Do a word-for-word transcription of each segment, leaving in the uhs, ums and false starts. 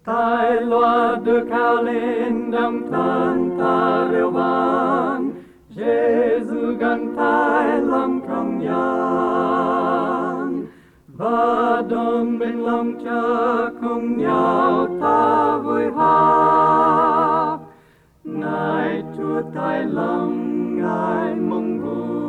Tài loa được cao lên đâm than ta reo vang, Giê-xu gần thái lòng trong gian, và đồng bên lòng cha cùng nhau ta vui hát. Ngài Chúa thái lòng, Ngài mong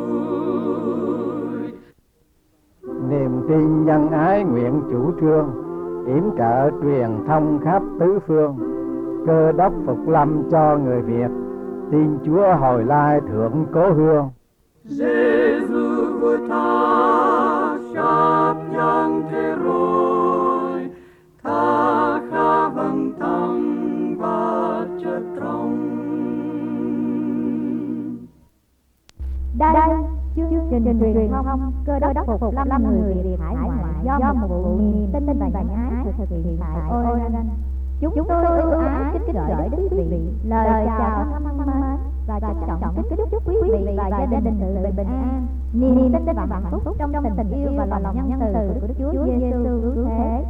vui. Niềm tin nhân ái nguyện chủ trương, yểm trợ truyền thông khắp tứ phương. Cơ đốc phục lâm cho người Việt, tin Chúa hồi lai thượng cố hương. Giê-xu vua tha sắp yang thế rồi, tha khá vâng thăng và chất trong. Đây chương trình truyền thông Cơ đốc phục lâm người Việt hải ngoại do một vụ niềm tin và nhân ái thực hiện tại Oregon. Chúng tôi ưu ái kính gửi đến quý vị lời chào thân mến và trân trọng kính chúc quý vị và gia đình tự bình an, niềm tin và hạnh phúc trong tình yêu và lòng nhân từ của Đức Chúa Giêsu cứu thế.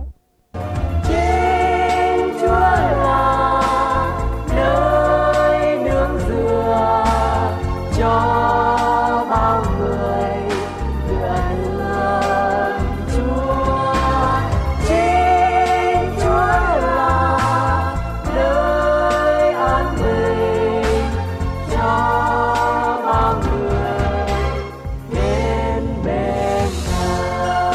Chính Chúa là nơi nương dựa cho bao người dựa nương Chúa. Chính Chúa là nơi an bình cho bao người đến bên Ngài.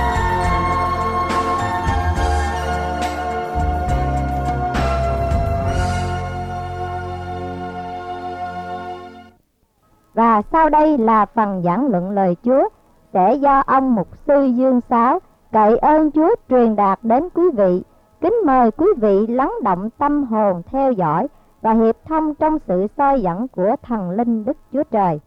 Và sau đây là phần giảng luận lời Chúa sẽ do ông mục sư Dương Sáo cậy ơn Chúa truyền đạt đến quý vị. Kính mời quý vị lắng động tâm hồn theo dõi và hiệp thông trong sự soi dẫn của thần linh Đức Chúa Trời.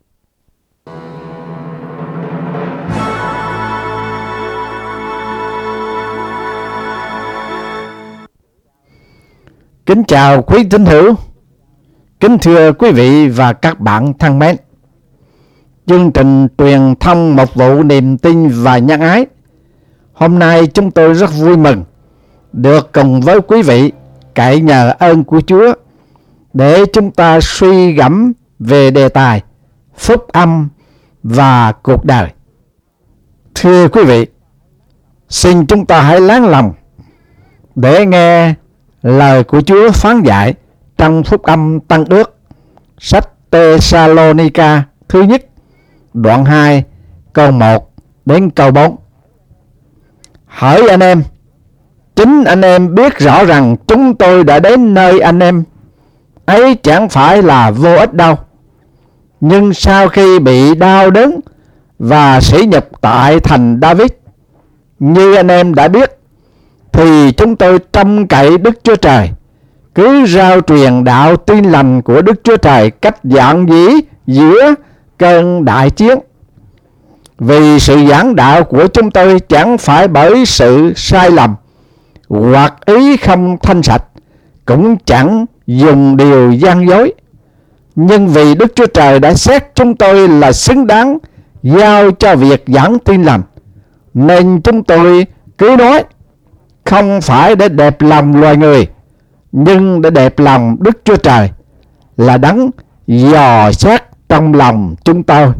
Kính chào quý tín hữu, kính thưa quý vị và các bạn thân mến. Chương trình truyền thông một vụ niềm tin và nhân ái. Hôm nay chúng tôi rất vui mừng được cùng với quý vị cậy nhờ ơn của Chúa để chúng ta suy gẫm về đề tài phúc âm và cuộc đời. Thưa quý vị, xin chúng ta hãy lắng lòng để nghe lời của Chúa phán dạy trong phúc âm Tân Ước, sách Tê-sa-lô-ni-ca thứ nhất, đoạn hai, câu một đến câu bốn. Hỡi anh em, chính anh em biết rõ rằng chúng tôi đã đến nơi anh em ấy chẳng phải là vô ích đâu. Nhưng sau khi bị đau đớn và sỉ nhục tại thành David, như anh em đã biết, thì chúng tôi trông cậy Đức Chúa Trời, cứ rao truyền đạo tin lành của Đức Chúa Trời cách giản dĩ giữa cơn đại chiến. Vì sự giảng đạo của chúng tôi chẳng phải bởi sự sai lầm hoặc ý không thanh sạch, cũng chẳng dùng điều gian dối, nhưng vì Đức Chúa Trời đã xét chúng tôi là xứng đáng giao cho việc giảng tin lành, nên chúng tôi cứ nói, không phải để đẹp lòng loài người, nhưng để đẹp lòng Đức Chúa Trời, là đấng dò xét trong lòng chúng tôi.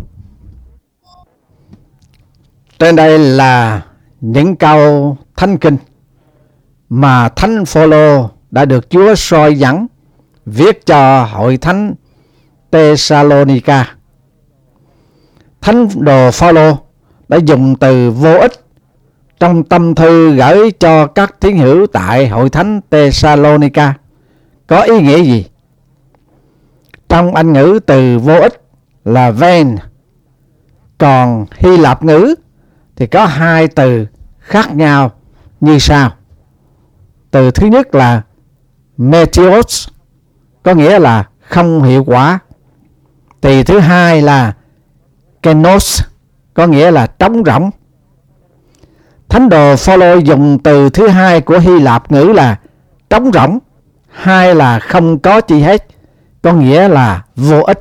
Trên đây là những câu thánh kinh mà Thánh Phôlô đã được Chúa soi dẫn viết cho hội thánh Tê-sa-lô-ni-ca. Thánh đồ Phôlô đã dùng từ vô ích trong tâm thư gửi cho các tín hữu tại hội thánh Tê-sa-lô-ni-ca. Có ý nghĩa gì? Trong Anh ngữ từ vô ích là vain, còn Hy Lạp ngữ thì có hai từ khác nhau như sau. Từ thứ nhất là metios, có nghĩa là không hiệu quả. Từ thứ hai là kenos, có nghĩa là trống rỗng. Thánh đồ Phôlô dùng từ thứ hai của Hy Lạp ngữ là trống rỗng, hai là không có chi hết, có nghĩa là vô ích.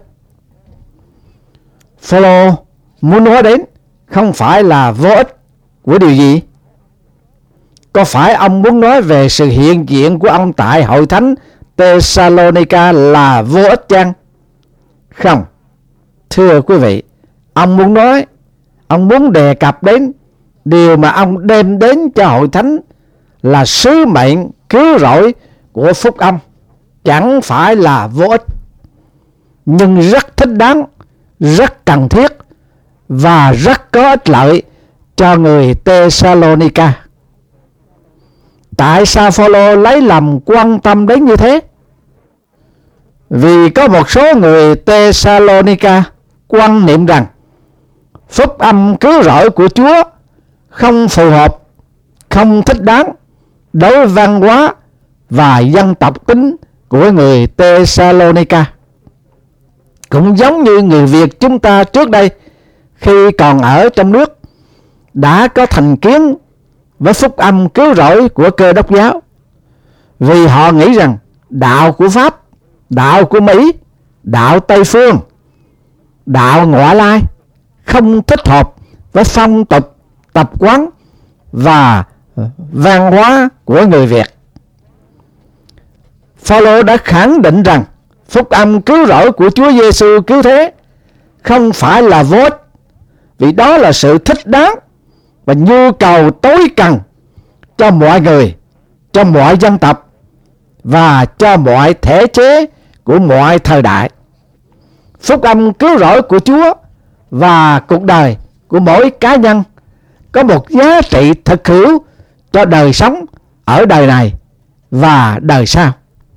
Phôlô muốn nói đến không phải là vô ích của điều gì? Có phải ông muốn nói về sự hiện diện của ông tại hội thánh Thessalonica là vô ích chăng? Không. Thưa quý vị, ông muốn nói, ông muốn đề cập đến điều mà ông đem đến cho hội thánh là sứ mệnh cứu rỗi của phúc âm, chẳng phải là vô ích, nhưng rất thích đáng, rất cần thiết và rất có ích lợi cho người Thessalonica. Tại sao Phao-lô lấy làm quan tâm đến như thế? Vì có một số người Thessalonica quan niệm rằng phúc âm cứu rỗi của Chúa không phù hợp, không thích đáng đối với văn hóa và dân tộc tính của người Thessalonica. Cũng giống như người Việt chúng ta trước đây, khi còn ở trong nước, đã có thành kiến với phúc âm cứu rỗi của Cơ Đốc giáo, vì họ nghĩ rằng đạo của Pháp, đạo của Mỹ, đạo Tây phương, đạo Ngoại lai không thích hợp với phong tục, tập quán và văn hóa của người Việt. Phao-lô đã khẳng định rằng phúc âm cứu rỗi của Chúa Giêsu cứu thế không phải là vô ích, vì đó là sự thích đáng và nhu cầu tối cần cho mọi người, cho mọi dân tộc và cho mọi thể chế của mọi thời đại. Phúc âm cứu rỗi của Chúa và cuộc đời của mỗi cá nhân có một giá trị thực hữu cho đời sống ở đời này và đời sau.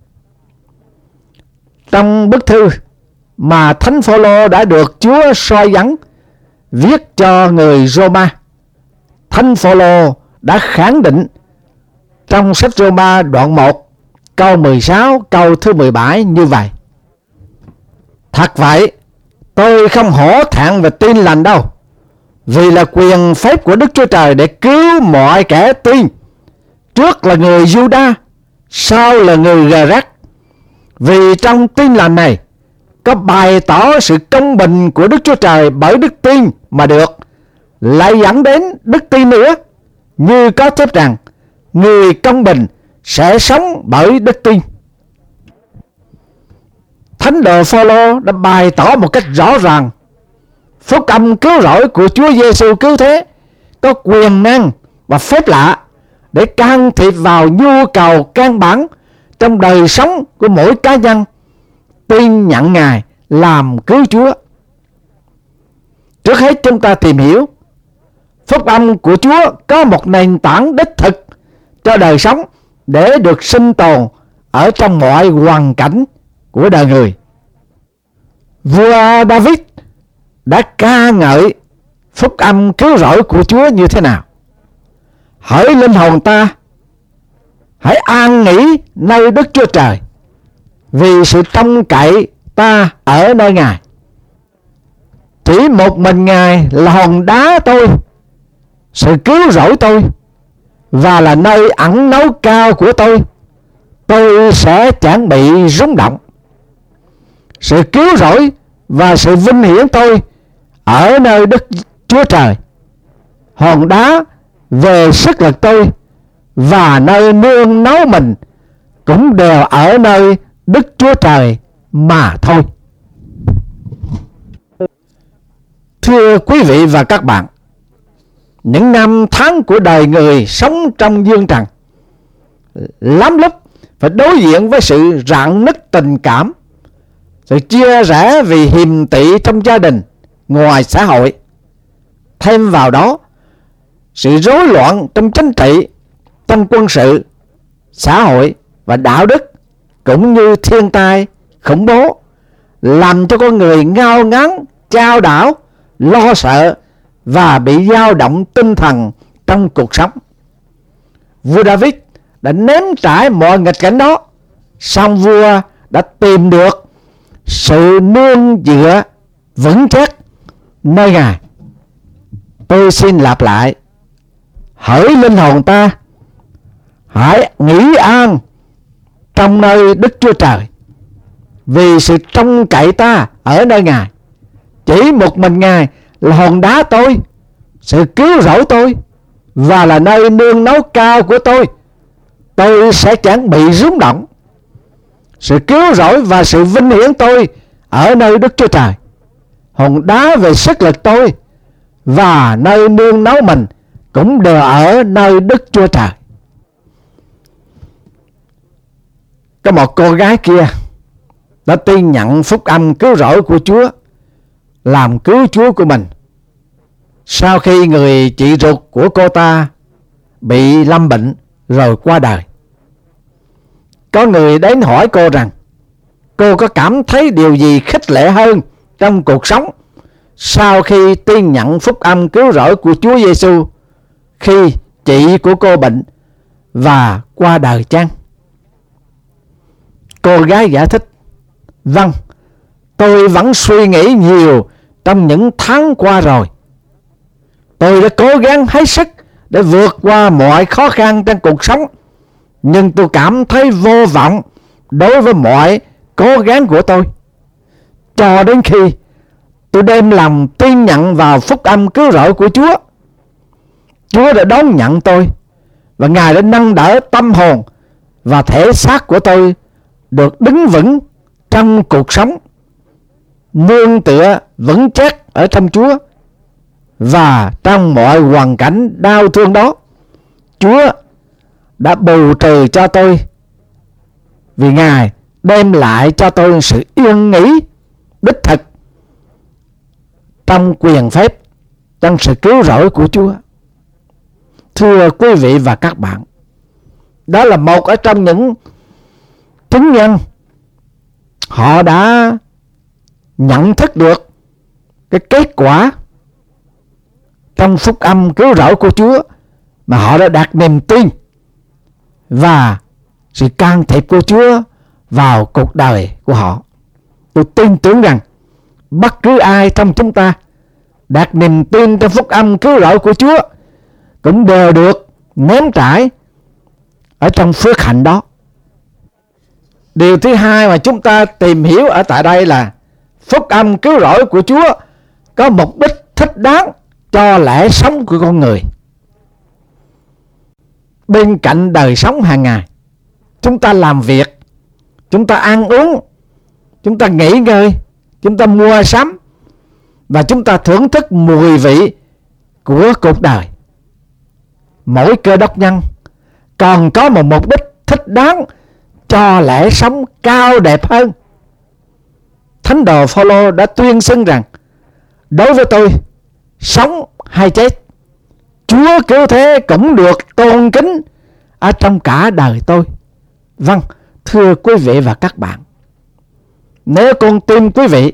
Trong bức thư mà Thánh Phao-lô đã được Chúa soi dẫn viết cho người Roma, Thánh Phao-lô đã khẳng định trong sách Roma đoạn một câu mười sáu, câu thứ mười bảy như vậy: Thật vậy, tôi không hổ thẹn về tin lành đâu, vì là quyền phép của Đức Chúa Trời để cứu mọi kẻ tin, trước là người Giu-đa, sau là người Gờ-rách. Vì trong tin lành này có bày tỏ sự công bình của Đức Chúa Trời bởi đức tin mà được, lại dẫn đến đức tin nữa, như có chép rằng người công bình sẽ sống bởi đức tin. Thánh đồ Phao-lô đã bày tỏ một cách rõ ràng phúc âm cứu rỗi của Chúa Giêsu cứu thế có quyền năng và phép lạ để can thiệp vào nhu cầu căn bản trong đời sống của mỗi cá nhân tin nhận Ngài làm cứu Chúa. Trước hết chúng ta tìm hiểu phúc âm của Chúa có một nền tảng đích thực cho đời sống để được sinh tồn ở trong mọi hoàn cảnh của đời người. Vua David đã ca ngợi phúc âm cứu rỗi của Chúa như thế nào: Hỡi linh hồn ta, hãy an nghỉ nơi Đức Chúa Trời, vì sự trông cậy ta ở nơi Ngài. Chỉ một mình Ngài là hòn đá tôi, sự cứu rỗi tôi, và là nơi ẩn náu cao của tôi. Tôi sẽ chẳng bị rung động. Sự cứu rỗi và sự vinh hiển tôi ở nơi Đức Chúa Trời. Hòn đá về sức lực tôi và nơi nương náu mình cũng đều ở nơi Đức Chúa Trời mà thôi. Thưa quý vị và các bạn, những năm tháng của đời người sống trong dương trần lắm lúc phải đối diện với sự rạn nứt tình cảm, sự chia rẽ vì hiềm tị trong gia đình, ngoài xã hội. Thêm vào đó, sự rối loạn trong chính trị, trong quân sự, xã hội và đạo đức, cũng như thiên tai, khủng bố, làm cho con người ngao ngán, chao đảo, lo sợ và bị dao động tinh thần trong cuộc sống. Vua David đã nếm trải mọi nghịch cảnh đó, song vua đã tìm được sự nương dựa vững chắc nơi Ngài. Tôi xin lặp lại: Hỡi linh hồn ta, hãy nghỉ an trong nơi Đức Chúa Trời, vì sự trông cậy ta ở nơi Ngài. Chỉ một mình Ngài là hòn đá tôi, sự cứu rỗi tôi, và là nơi nương náu cao của tôi, tôi sẽ chẳng bị rúng động. Sự cứu rỗi và sự vinh hiển tôi ở nơi Đức Chúa Trời, hòn đá về sức lực tôi và nơi nương náu mình cũng đều ở nơi Đức Chúa Trời. Có một cô gái kia đã tin nhận phúc âm cứu rỗi của Chúa làm cứu Chúa của mình. Sau khi người chị ruột của cô ta bị lâm bệnh rồi qua đời, có người đến hỏi cô rằng cô có cảm thấy điều gì khích lệ hơn trong cuộc sống sau khi tin nhận phúc âm cứu rỗi của Chúa Giêsu khi chị của cô bệnh và qua đời chăng? Cô gái giải thích: vâng, tôi vẫn suy nghĩ nhiều trong những tháng qua rồi. Tôi đã cố gắng hết sức để vượt qua mọi khó khăn trong cuộc sống, nhưng tôi cảm thấy vô vọng đối với mọi cố gắng của tôi, cho đến khi tôi đem lòng tin nhận vào phúc âm cứu rỗi của Chúa. Chúa đã đón nhận tôi, và Ngài đã nâng đỡ tâm hồn và thể xác của tôi được đứng vững trong cuộc sống, nương tựa vững chắc ở trong Chúa. Và trong mọi hoàn cảnh đau thương đó, Chúa đã bù trừ cho tôi, vì Ngài đem lại cho tôi sự yên nghỉ đích thực trong quyền phép, trong sự cứu rỗi của Chúa. Thưa quý vị và các bạn, đó là một ở trong những chứng nhân họ đã nhận thức được cái kết quả trong phúc âm cứu rỗi của Chúa mà họ đã đặt niềm tin và sự can thiệp của Chúa vào cuộc đời của họ. Tôi tin tưởng rằng bất cứ ai trong chúng ta đặt niềm tin trong phúc âm cứu rỗi của Chúa cũng đều được nếm trải ở trong phước hạnh đó. Điều thứ hai mà chúng ta tìm hiểu ở tại đây là phúc âm cứu rỗi của Chúa có mục đích thích đáng cho lẽ sống của con người. Bên cạnh đời sống hàng ngày, chúng ta làm việc, chúng ta ăn uống, chúng ta nghỉ ngơi, chúng ta mua sắm và chúng ta thưởng thức mùi vị của cuộc đời. Mỗi cơ đốc nhân còn có một mục đích thích đáng cho lẽ sống cao đẹp hơn. Thánh đồ Phao-lô đã tuyên xưng rằng: đối với tôi, sống hay chết, Chúa cứu thế cũng được tôn kính ở trong cả đời tôi. Vâng, thưa quý vị và các bạn, nếu con tim quý vị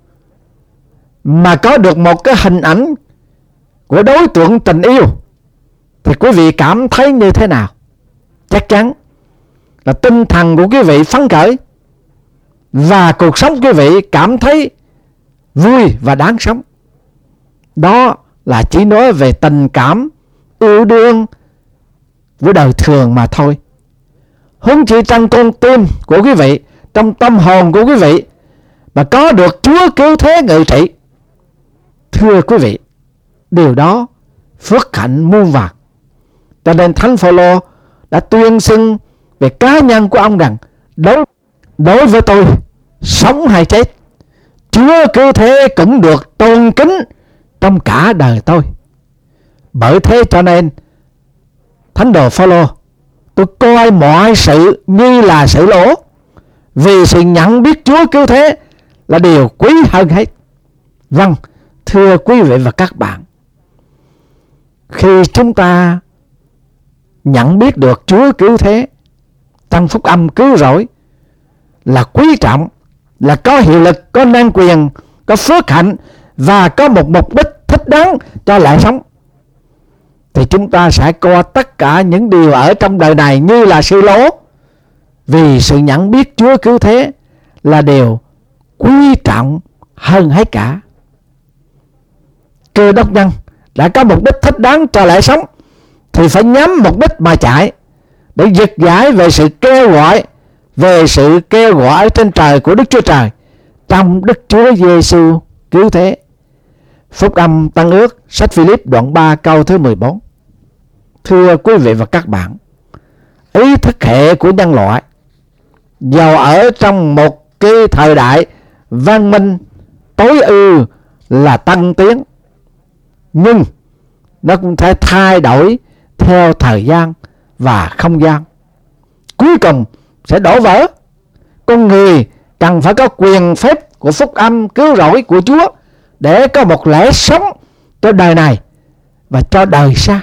mà có được một cái hình ảnh của đối tượng tình yêu thì quý vị cảm thấy như thế nào? Chắc chắn là tinh thần của quý vị phấn khởi và cuộc sống quý vị cảm thấy vui và đáng sống. Đó là chỉ nói về tình cảm yêu đương với đời thường mà thôi. Huống chi trong con tim của quý vị, trong tâm hồn của quý vị mà có được Chúa cứu thế ngự trị, thưa quý vị, điều đó phước hạnh muôn vàn. Cho nên Thánh Phao-lô đã tuyên xưng về cá nhân của ông rằng: đối, đối với tôi, sống hay chết, Chúa cứu thế cũng được tôn kính trong cả đời tôi. Bởi thế cho nên Thánh đồ Phao-lô: tôi coi mọi sự như là sự lỗ, vì sự nhận biết Chúa cứu thế là điều quý hơn hết. Vâng, thưa quý vị và các bạn, khi chúng ta nhận biết được Chúa cứu thế trong phúc âm cứu rỗi là quý trọng, là có hiệu lực, có năng quyền, có phước hạnh và có một mục đích thích đáng cho lẽ sống, thì chúng ta sẽ coi tất cả những điều ở trong đời này như là sự lỗ, vì sự nhận biết Chúa cứu thế là điều quý trọng hơn hết cả. Cơ đốc nhân đã có mục đích thích đáng cho lẽ sống thì phải nhắm mục đích mà chạy, để giật giải về sự kêu gọi, về sự kêu gọi trên trời của Đức Chúa Trời trong Đức Chúa Giêsu cứu thế. Phúc âm Tân Ước, sách Philip đoạn ba câu thứ mười bốn. Thưa quý vị và các bạn, ý thức hệ của nhân loại giàu ở trong một cái thời đại văn minh tối ưu là tăng tiến, nhưng nó cũng thể thay đổi theo thời gian và không gian, cuối cùng sẽ đổ vỡ. Con người cần phải có quyền phép của phúc âm cứu rỗi của Chúa để có một lẽ sống cho đời này và cho đời sau.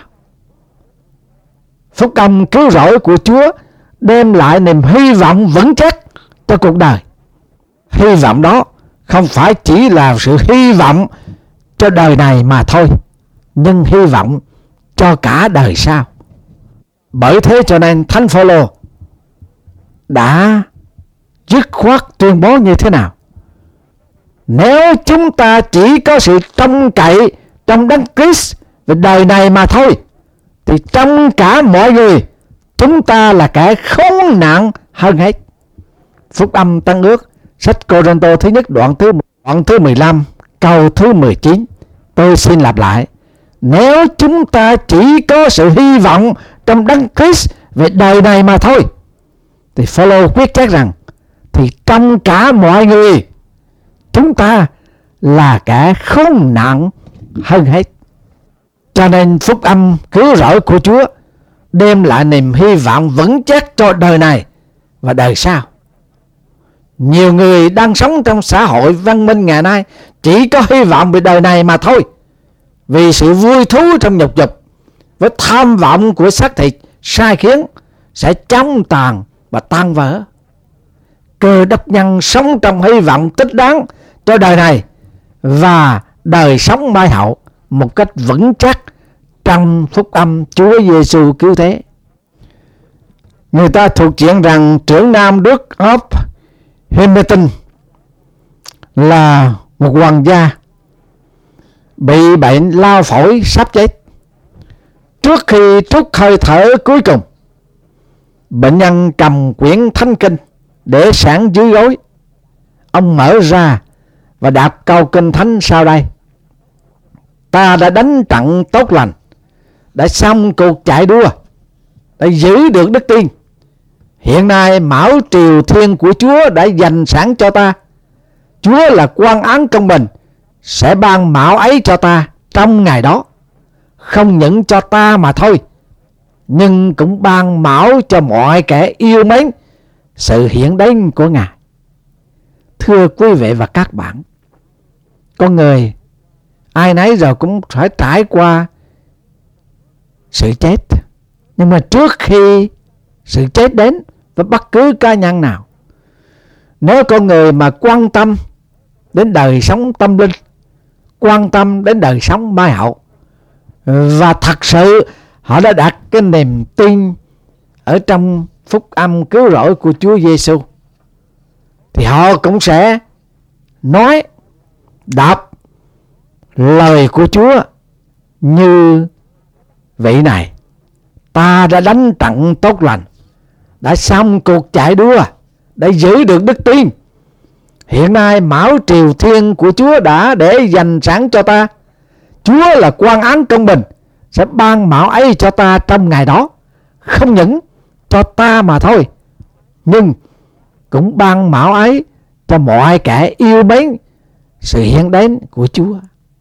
Phúc âm cứu rỗi của Chúa đem lại niềm hy vọng vững chắc cho cuộc đời. Hy vọng đó không phải chỉ là sự hy vọng cho đời này mà thôi, nhưng hy vọng cho cả đời sau. Bởi thế cho nên Thánh Phaolô đã dứt khoát tuyên bố như thế nào? Nếu chúng ta chỉ có sự trông cậy trong Đấng Christ về đời này mà thôi, thì trong cả mọi người chúng ta là kẻ khốn nạn hơn hết. Phúc âm Tân Ước, sách Cô-rinh-tô thứ nhất đoạn thứ đoạn thứ mười lăm câu thứ mười chín. Tôi xin lặp lại. Nếu chúng ta chỉ có sự hy vọng trong Đấng Christ về đời này mà thôi, thì Phaolô quyết chắc rằng thì trong cả mọi người chúng ta là kẻ khốn nạn hơn hết. Cho nên phúc âm cứu rỗi của Chúa đem lại niềm hy vọng vững chắc cho đời này và đời sau. Nhiều người đang sống trong xã hội văn minh ngày nay chỉ có hy vọng về đời này mà thôi, vì sự vui thú trong nhục dục với tham vọng của xác thịt sai khiến sẽ chóng tàn và tan vỡ. Cơ đốc nhân sống trong hy vọng tích đáng cho đời này và đời sống mai hậu một cách vững chắc trong phúc âm Chúa Giêsu cứu thế. Người ta thuộc chuyện rằng trưởng nam Đức of Hamilton là một hoàng gia bị bệnh lao phổi sắp chết. Trước khi trút hơi thở cuối cùng, bệnh nhân cầm quyển thánh kinh để sẵn dưới gối. Ông mở ra và đọc câu kinh thánh sau đây: Ta đã đánh trận tốt lành, đã xong cuộc chạy đua, đã giữ được đức tin. Hiện nay mão triều thiên của Chúa đã dành sẵn cho ta. Chúa là quan án công bình, sẽ ban mão ấy cho ta trong ngày đó. Không những cho ta mà thôi, nhưng cũng ban mão cho mọi kẻ yêu mến sự hiện đến của Ngài. Thưa quý vị và các bạn, con người ai nấy rồi cũng phải trải qua sự chết. Nhưng mà trước khi sự chết đến với bất cứ cá nhân nào, nếu con người mà quan tâm đến đời sống tâm linh, quan tâm đến đời sống mai hậu, và thật sự họ đã đặt cái niềm tin ở trong phúc âm cứu rỗi của Chúa Giêsu, thì họ cũng sẽ nói, đọc lời của Chúa như vị này: Ta đã đánh trận tốt lành, đã xong cuộc chạy đua, đã giữ được đức tin. Hiện nay mão triều thiên của Chúa đã để dành sẵn cho ta. Chúa là quan án công bình, sẽ ban mão ấy cho ta trong ngày đó. Không những cho ta mà thôi, nhưng cũng ban mão ấy cho mọi kẻ yêu mến sự hiện đến của Chúa.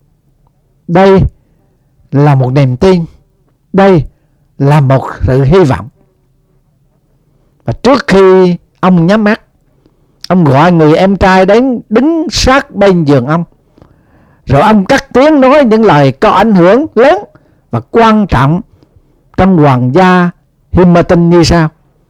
Đây là một niềm tin, đây là một sự hy vọng. Và trước khi ông nhắm mắt, ông gọi người em trai đến đứng sát bên giường ông, rồi ông cất tiếng nói những lời có ảnh hưởng lớn và quan trọng trong hoàng gia Hamilton như sau: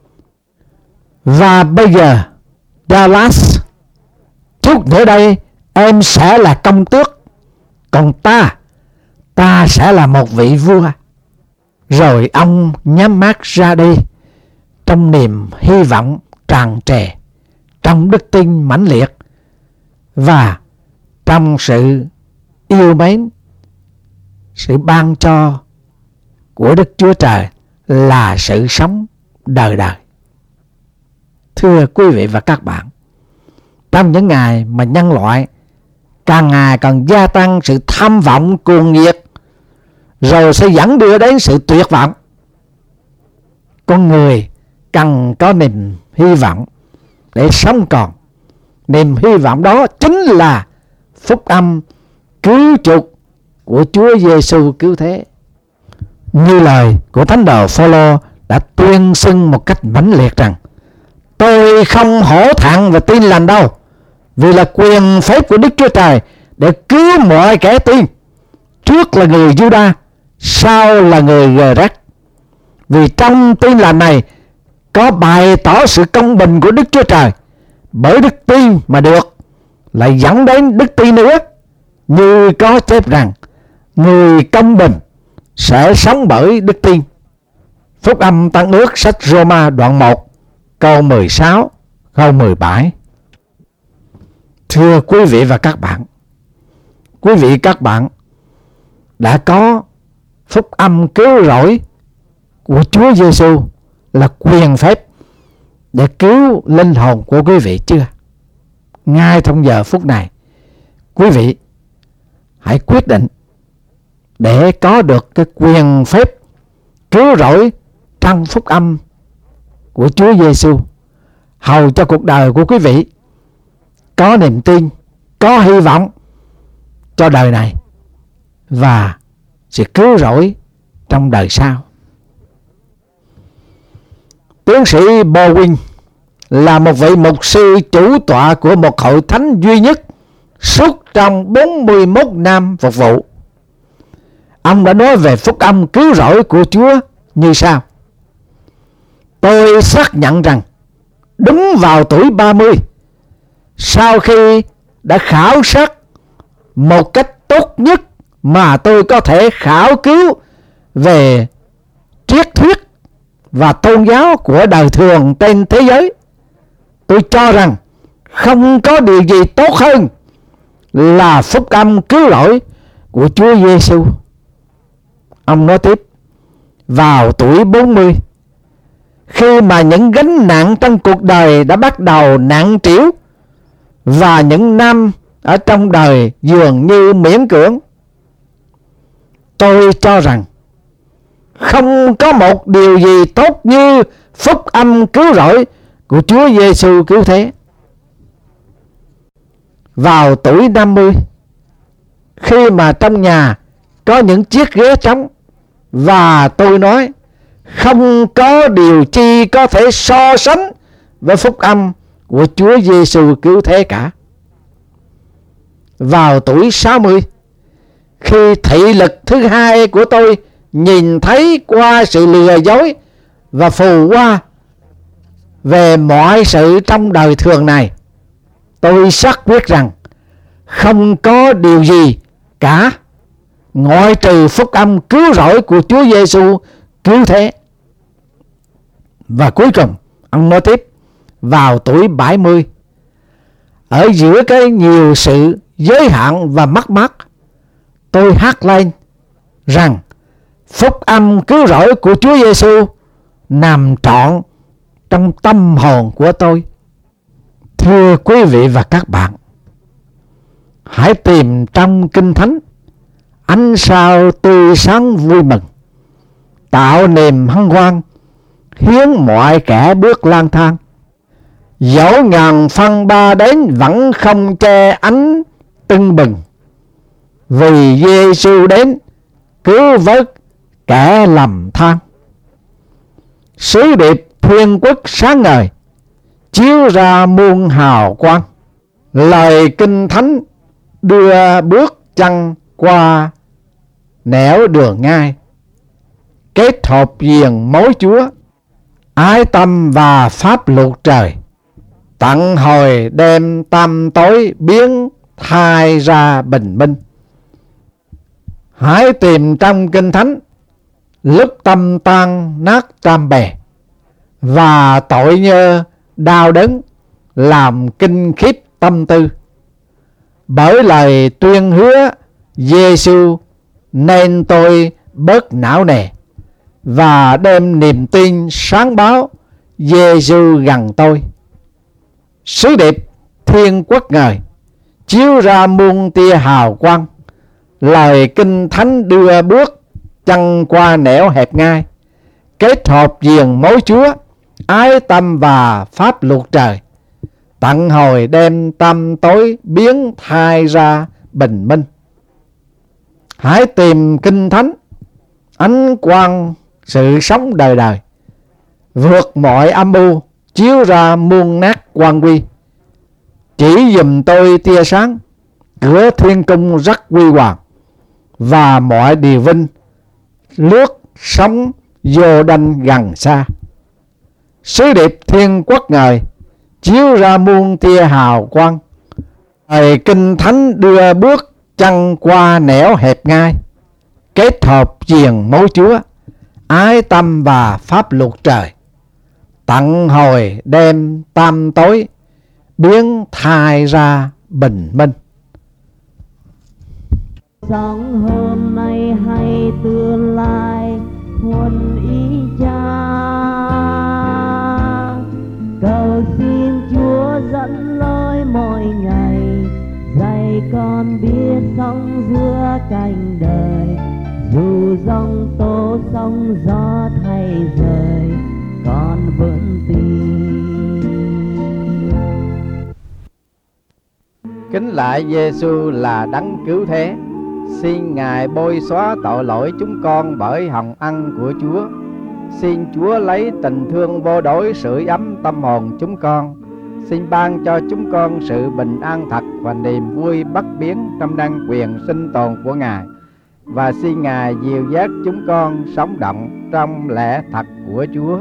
Và bây giờ Dallas, chút nữa đây em sẽ là công tước, còn ta ta sẽ là một vị vua. Rồi ông nhắm mắt ra đi trong niềm hy vọng tràn trề, trong đức tin mãnh liệt và trong sự yêu mến, sự ban cho của Đức Chúa Trời là sự sống đời đời. Thưa quý vị và các bạn, trong những ngày mà nhân loại càng ngày càng gia tăng sự tham vọng cuồng nhiệt, rồi sẽ dẫn đưa đến sự tuyệt vọng, con người cần có niềm hy vọng để sống còn. Niềm hy vọng đó chính là phúc âm cứu chuộc của Chúa Giêsu cứu thế. Như lời của thánh đồ Phôlô đã tuyên xưng một cách mãnh liệt rằng: tôi không hổ thẹn về tin lành đâu, vì là quyền phép của Đức Chúa Trời để cứu mọi kẻ tin, trước là người Giu-đa, sau là người Gờ-rách. Vì trong tin lành này có bày tỏ sự công bình của Đức Chúa Trời, bởi đức tin mà được lại dẫn đến đức tin nữa, như có chép rằng người công bình sẽ sống bởi đức tin. Phúc âm Tân Ước sách Roma đoạn một câu mười sáu, câu mười bảy. Thưa quý vị và các bạn, quý vị các bạn đã có phúc âm cứu rỗi của Chúa Giêsu là quyền phép để cứu linh hồn của quý vị chưa? Ngay trong giờ phút này, quý vị hãy quyết định để có được cái quyền phép cứu rỗi trong phúc âm của Chúa Giêsu, hầu cho cuộc đời của quý vị có niềm tin, có hy vọng cho đời này và sự cứu rỗi trong đời sau. Tiến sĩ Bowen là một vị mục sư chủ tọa của một hội thánh duy nhất suốt trong bốn mươi mốt năm phục vụ. Ông đã nói về phúc âm cứu rỗi của Chúa như sau: tôi xác nhận rằng đúng vào tuổi ba mươi, sau khi đã khảo sát một cách tốt nhất mà tôi có thể khảo cứu về triết thuyết và tôn giáo của đời thường trên thế giới, tôi cho rằng không có điều gì tốt hơn là phúc âm cứu rỗi của Chúa Giêsu. Ông nói tiếp: vào tuổi bốn mươi, khi mà những gánh nặng trong cuộc đời đã bắt đầu nặng trĩu và những năm ở trong đời dường như miễn cưỡng, tôi cho rằng không có một điều gì tốt như phúc âm cứu rỗi của Chúa Giêsu cứu thế. Vào tuổi năm mươi, khi mà trong nhà có những chiếc ghế trống và tôi nói không có điều chi có thể so sánh với phúc âm của Chúa Giêsu cứu thế cả. Vào tuổi sáu mươi, khi thị lực thứ hai của tôi nhìn thấy qua sự lừa dối và phù hoa về mọi sự trong đời thường này, tôi xác quyết rằng không có điều gì cả ngoại trừ phúc âm cứu rỗi của Chúa Giêsu cứu thế. Và cuối cùng ông nói tiếp: vào tuổi bảy mươi, ở giữa cái nhiều sự giới hạn và mất mát, tôi hát lên rằng phúc âm cứu rỗi của Chúa Giêsu nằm trọn trong tâm hồn của tôi. Thưa quý vị và các bạn, hãy tìm trong Kinh Thánh ánh sao tươi sáng vui mừng, tạo niềm hân hoan, hiến mọi kẻ bước lang thang. Dẫu ngàn phân ba đến vẫn không che ánh tưng bừng, vì Giêsu đến cứu vớt kẻ lầm than. Sứ điệp thiên quốc sáng ngời, chiếu ra muôn hào quang. Lời Kinh Thánh đưa bước chân qua nẻo đường ngay, kết hợp viền mối Chúa, ái tâm và pháp luật trời, tận hồi đêm tăm tối biến thai ra bình minh. Hãy tìm trong Kinh Thánh lúc tâm tan nát trăm bè và tội nhơ đau đớn làm kinh khiếp tâm tư. Bởi lời tuyên hứa Giêsu nên tôi bớt não nề và đem niềm tin sáng báo Giêsu gần tôi. Sứ điệp thiên quốc ngời, chiếu ra muôn tia hào quang. Lời Kinh Thánh đưa bước chân qua nẻo hẹp ngai, kết hợp viền mối Chúa, ái tâm và pháp luật trời, tận hồi đem tâm tối biến thay ra bình minh. Hãy tìm Kinh Thánh, ánh quang sự sống đời đời, vượt mọi âm mưu, chiếu ra muôn nát quan quy. Chỉ dùm tôi tia sáng, cửa thiên cung rất huy hoàng, và mọi điều vinh lướt sống vô đanh gần xa. Sứ điệp thiên quốc ngời, chiếu ra muôn tia hào quang. Thời Kinh Thánh đưa bước chân qua nẻo hẹp ngai, kết hợp viền mối Chúa, ái tâm và pháp luật trời, tận hồi đem tam tối biến thay ra bình minh. Sống hôm nay hay tương lai thuận ý Cha, cầu xin Chúa dẫn lối mỗi ngày, dạy con biết sống giữa cảnh đời. Dù giông tố sóng gió thay rời, con vẫn tin. Kính lạy Giêsu là đấng cứu thế, xin Ngài bôi xóa tội lỗi chúng con bởi hồng ân của Chúa. Xin Chúa lấy tình thương vô đối sưởi ấm tâm hồn chúng con. Xin ban cho chúng con sự bình an thật và niềm vui bất biến trong năng quyền sinh tồn của Ngài. Và xin Ngài dìu dắt chúng con sống động trong lẽ thật của Chúa.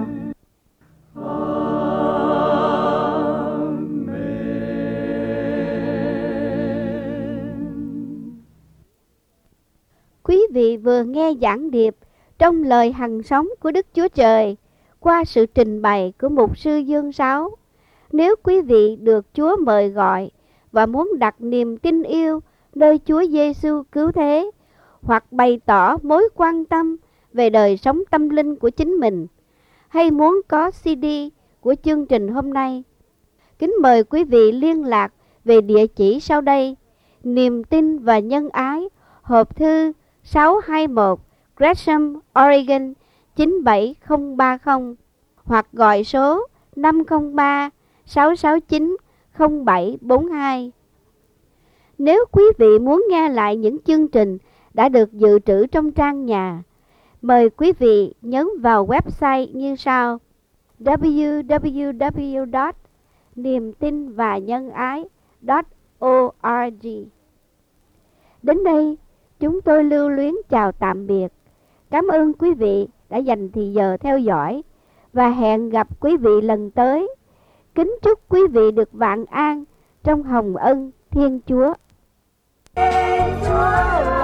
Quý vị vừa nghe giảng điệp trong lời hằng sống của Đức Chúa Trời qua sự trình bày của mục sư Dương Sáu. Nếu quý vị được Chúa mời gọi và muốn đặt niềm tin yêu nơi Chúa Giêsu cứu thế, hoặc bày tỏ mối quan tâm về đời sống tâm linh của chính mình, hay muốn có xê đê của chương trình hôm nay, kính mời quý vị liên lạc về địa chỉ sau đây: Niềm tin và Nhân Ái, hộp thư sáu hai mốt Gresham, Oregon chín bảy không ba không, hoặc gọi số năm không ba sáu sáu chín không bảy bốn hai. Nếu quý vị muốn nghe lại những chương trình đã được dự trữ trong trang nhà, mời quý vị nhấn vào website như sau: w w w chấm niềm tin và nhân ái chấm org. Đến đây, chúng tôi lưu luyến chào tạm biệt. Cảm ơn quý vị đã dành thời giờ theo dõi và hẹn gặp quý vị lần tới. Kính chúc quý vị được vạn an trong hồng ân Thiên Chúa. Thiên Chúa